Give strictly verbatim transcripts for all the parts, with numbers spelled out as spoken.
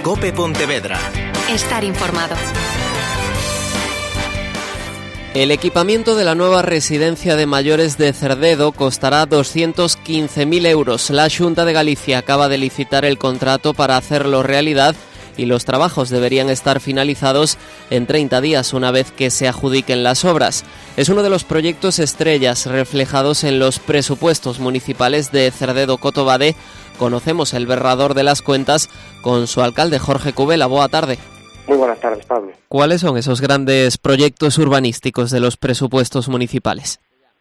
COPE Pontevedra. Estar informado. El equipamiento de la nueva residencia de mayores de Cerdedo costará doscientos quince mil euros. La Xunta de Galicia acaba de licitar el contrato para hacerlo realidad y los trabajos deberían estar finalizados en treinta días una vez que se adjudiquen las obras. Es uno de los proyectos estrellas reflejados en los presupuestos municipales de Cerdedo-Cotobade. Conocemos el borrador de las cuentas con su alcalde Jorge Cubela. Boa tarde. Muy buenas tardes, Pablo. ¿Cuáles son esos grandes proyectos urbanísticos de los presupuestos municipales?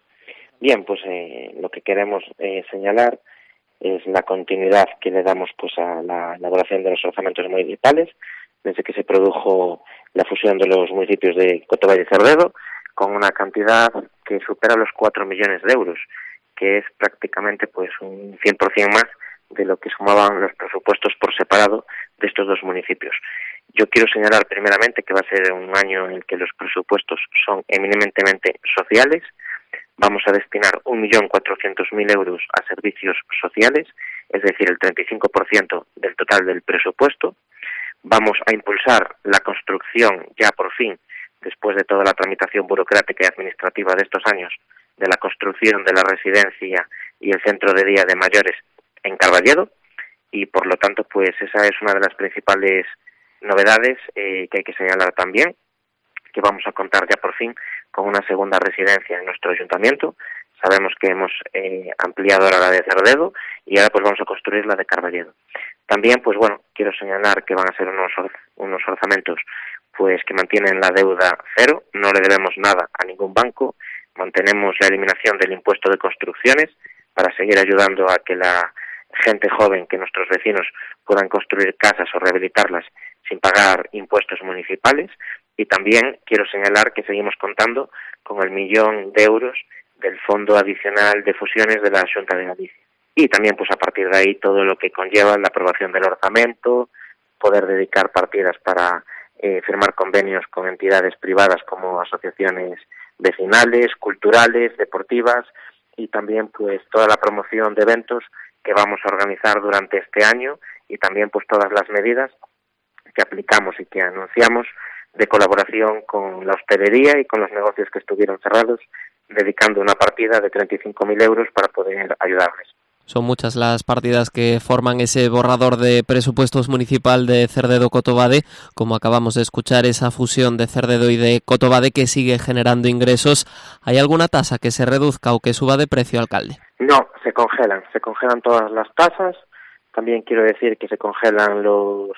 Bien, pues eh, lo que queremos eh, señalar es la continuidad que le damos pues a la elaboración de los orzamentos municipales desde que se produjo la fusión de los municipios de Cotobade y Cerdedo, con una cantidad que supera los cuatro millones de euros, que es prácticamente pues un cien por ciento más de lo que sumaban los presupuestos por separado de estos dos municipios. Yo quiero señalar primeramente que va a ser un año en el que los presupuestos son eminentemente sociales. Vamos a destinar un millón cuatrocientos mil euros a servicios sociales, es decir, el treinta y cinco por ciento del total del presupuesto. Vamos a impulsar la construcción, ya por fin, después de toda la tramitación burocrática y administrativa de estos años, de la construcción de la residencia y el centro de día de mayores en Carballedo, y por lo tanto, pues esa es una de las principales novedades eh, que hay que señalar también, que vamos a contar ya por fin con una segunda residencia en nuestro ayuntamiento. Sabemos que hemos eh, ampliado ahora la de Cerdedo y ahora pues vamos a construir la de Carballedo. También, pues bueno, quiero señalar que van a ser unos unos orzamentos pues que mantienen la deuda cero, no le debemos nada a ningún banco, mantenemos la eliminación del impuesto de construcciones para seguir ayudando a que la gente joven, que nuestros vecinos puedan construir casas o rehabilitarlas sin pagar impuestos municipales, y también quiero señalar que seguimos contando con el millón de euros del Fondo Adicional de Fusiones de la Xunta de Galicia. Y también, pues a partir de ahí, todo lo que conlleva la aprobación del orzamento, poder dedicar partidas para eh, firmar convenios con entidades privadas como asociaciones vecinales, culturales, deportivas, y también pues toda la promoción de eventos que vamos a organizar durante este año, y también pues todas las medidas que aplicamos y que anunciamos de colaboración con la hostelería y con los negocios que estuvieron cerrados, dedicando una partida de treinta y cinco mil euros para poder ayudarles. Son muchas las partidas que forman ese borrador de presupuestos municipal de Cerdedo-Cotobade, como acabamos de escuchar, esa fusión de Cerdedo y de Cotobade que sigue generando ingresos. ¿Hay alguna tasa que se reduzca o que suba de precio, alcalde? No, se congelan, se congelan todas las tasas. También quiero decir que se congelan los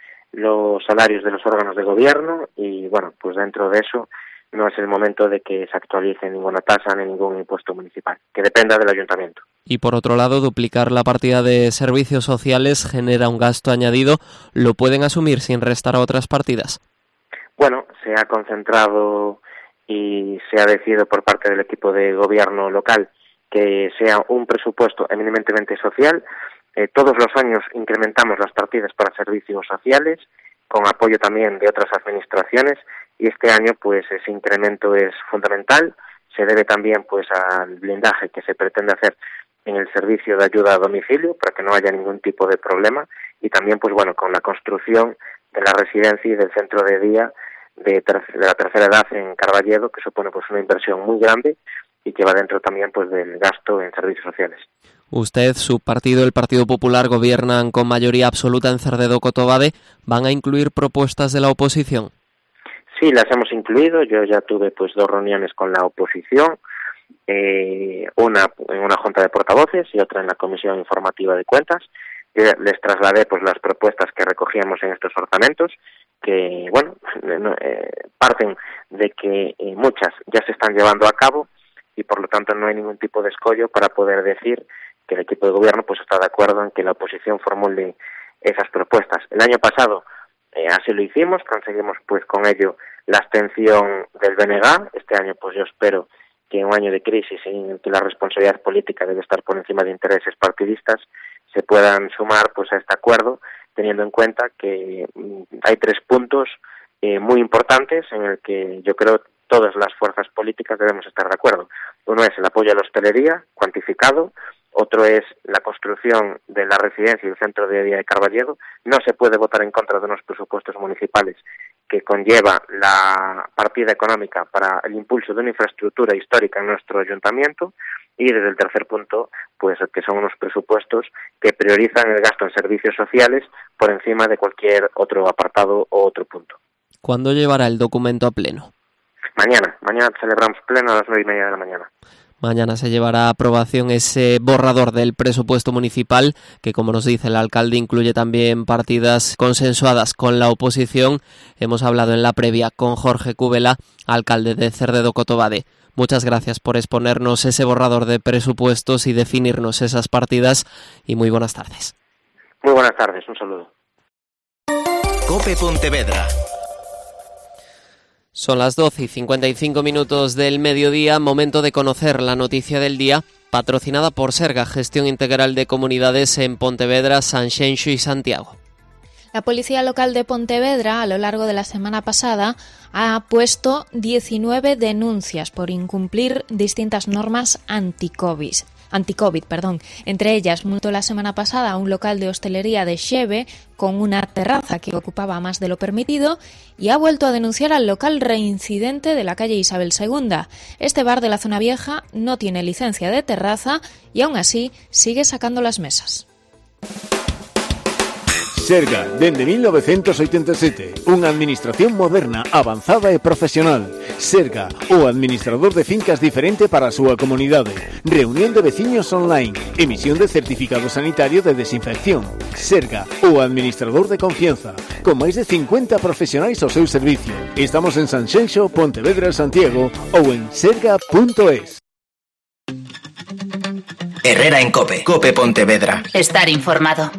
los salarios de los órganos de gobierno y, bueno, pues dentro de eso no es el momento de que se actualice ninguna tasa ni ningún impuesto municipal, que dependa del ayuntamiento. Y por otro lado, duplicar la partida de servicios sociales genera un gasto añadido. ¿Lo pueden asumir sin restar a otras partidas? Bueno, se ha concentrado y se ha decidido por parte del equipo de gobierno local que sea un presupuesto eminentemente social. Eh, todos los años incrementamos las partidas para servicios sociales, con apoyo también de otras administraciones, y este año pues ese incremento es fundamental. Se debe también pues al blindaje que se pretende hacer en el servicio de ayuda a domicilio para que no haya ningún tipo de problema, y también pues bueno con la construcción de la residencia y del centro de día de, ter- de la tercera edad en Carballedo, que supone pues una inversión muy grande y que va dentro también pues del gasto en servicios sociales. Usted, su partido, el Partido Popular, gobiernan con mayoría absoluta en Cerdedo-Cotobade. ¿Van a incluir propuestas de la oposición? Sí, las hemos incluido. Yo ya tuve pues dos reuniones con la oposición, eh, una en una junta de portavoces y otra en la Comisión Informativa de Cuentas. Yo les trasladé pues las propuestas que recogíamos en estos orzamentos, que bueno eh, parten de que eh, muchas ya se están llevando a cabo y por lo tanto no hay ningún tipo de escollo para poder decir que el equipo de gobierno pues está de acuerdo en que la oposición formule esas propuestas. El año pasado eh, así lo hicimos, conseguimos pues con ello la abstención del B N G. Este año pues yo espero que en un año de crisis en el que la responsabilidad política debe estar por encima de intereses partidistas se puedan sumar pues a este acuerdo, teniendo en cuenta que mm, hay tres puntos eh, muy importantes en el que yo creo todas las fuerzas políticas debemos estar de acuerdo. Uno es el apoyo a la hostelería, cuantificado, Otro es la construcción de la residencia y el centro de día de Carballedo. No se puede votar en contra de unos presupuestos municipales que conlleva la partida económica para el impulso de una infraestructura histórica en nuestro ayuntamiento. Y desde el tercer punto, pues que son unos presupuestos que priorizan el gasto en servicios sociales por encima de cualquier otro apartado o otro punto. ¿Cuándo llevará el documento a pleno? Mañana, mañana celebramos pleno a las nueve y media de la mañana. Mañana se llevará a aprobación ese borrador del presupuesto municipal que, como nos dice el alcalde, incluye también partidas consensuadas con la oposición. Hemos hablado en la previa con Jorge Cubela, alcalde de Cerdedo-Cotobade. Muchas gracias por exponernos ese borrador de presupuestos y definirnos esas partidas y muy buenas tardes. Muy buenas tardes, un saludo. COPE Pontevedra. Son las doce y cincuenta y cinco minutos del mediodía, momento de conocer la noticia del día, patrocinada por Serga, Gestión Integral de Comunidades en Pontevedra, Sanxenxo y Santiago. La Policía Local de Pontevedra, a lo largo de la semana pasada, ha puesto diecinueve denuncias por incumplir distintas normas anti-COVID. Anticovid, perdón. Entre ellas, multó la semana pasada a un local de hostelería de Xeve con una terraza que ocupaba más de lo permitido y ha vuelto a denunciar al local reincidente de la calle Isabel segunda. Este bar de la zona vieja no tiene licencia de terraza y aún así sigue sacando las mesas. Serga, dende mil novecientos oitenta e sete, unha administración moderna, avanzada e profesional. Serga, o administrador de fincas diferente para a súa comunidade. Reunión de veciños online, emisión de certificado sanitario de desinfección. Serga, o administrador de confianza, con máis de cincuenta profesionais ao seu servicio. Estamos en Sanxenxo, Pontevedra, Santiago ou en serga punto es. Herrera en COPE, COPE Pontevedra. Estar informado.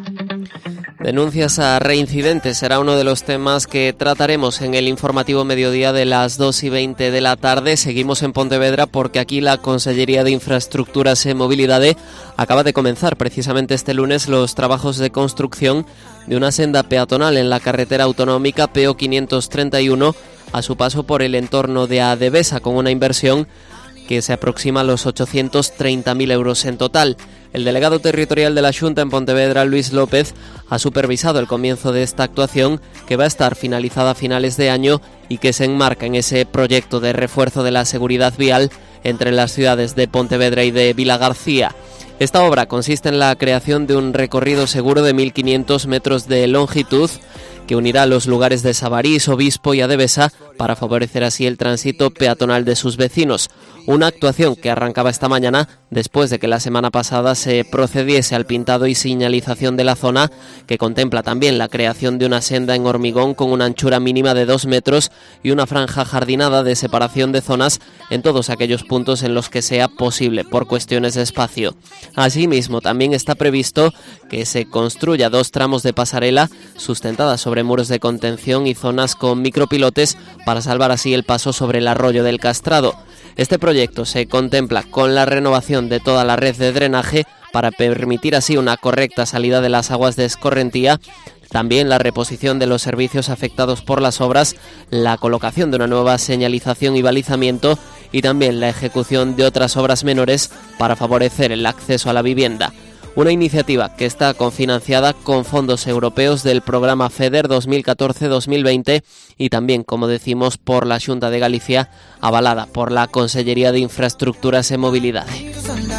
Denuncias a reincidentes será uno de los temas que trataremos en el informativo mediodía de las dos y veinte de la tarde. Seguimos en Pontevedra porque aquí la Consellería de Infraestructuras e Mobilidade acaba de comenzar precisamente este lunes los trabajos de construcción de una senda peatonal en la carretera autonómica P O quinientos treinta y uno a su paso por el entorno de Adevesa, con una inversión que se aproxima a los ochocientos treinta mil euros en total. El delegado territorial de la Xunta en Pontevedra, Luis López, ha supervisado el comienzo de esta actuación, que va a estar finalizada a finales de año y que se enmarca en ese proyecto de refuerzo de la seguridad vial entre las ciudades de Pontevedra y de Vilagarcía. Esta obra consiste en la creación de un recorrido seguro de mil quinientos metros de longitud que unirá los lugares de Sabarís, Obispo y Adevesa para favorecer así el tránsito peatonal de sus vecinos. Una actuación que arrancaba esta mañana después de que la semana pasada se procediese al pintado y señalización de la zona, que contempla también la creación de una senda en hormigón con una anchura mínima de dos metros y una franja jardinada de separación de zonas en todos aquellos puntos en los que sea posible por cuestiones de espacio. Asimismo, también está previsto que se construya dos tramos de pasarela sustentadas sobre muros de contención y zonas con micropilotes para salvar así el paso sobre el arroyo del Castrado. Este proyecto se contempla con la renovación de toda la red de drenaje para permitir así una correcta salida de las aguas de escorrentía, también la reposición de los servicios afectados por las obras, la colocación de una nueva señalización y balizamiento y también la ejecución de otras obras menores para favorecer el acceso a la vivienda. Una iniciativa que está cofinanciada con fondos europeos del programa FEDER dos mil catorce dos mil veinte y también, como decimos, por la Xunta de Galicia, avalada por la Consellería de Infraestructuras e Mobilidade.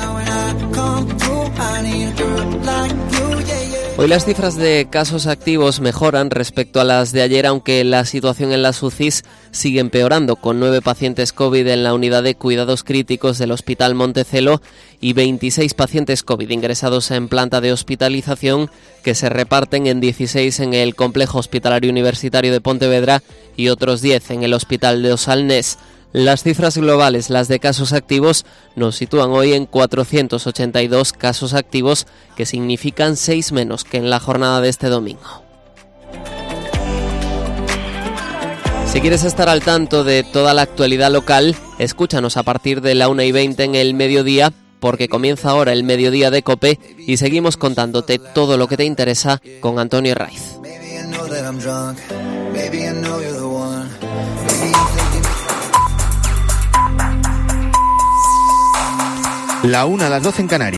Hoy las cifras de casos activos mejoran respecto a las de ayer, aunque la situación en las U C Is sigue empeorando, con nueve pacientes COVID en la unidad de cuidados críticos del Hospital Montecelo y veintiséis pacientes COVID ingresados en planta de hospitalización, que se reparten en dieciséis en el Complejo Hospitalario Universitario de Pontevedra y otros diez en el Hospital de Osalnés. Las cifras globales, las de casos activos, nos sitúan hoy en cuatrocientos ochenta y dos casos activos, que significan seis menos que en la jornada de este domingo. Si quieres estar al tanto de toda la actualidad local, escúchanos a partir de la una y veinte en el mediodía, porque comienza ahora el mediodía de COPE y seguimos contándote todo lo que te interesa con Antonio Raiz. La una a las doce en Canarias.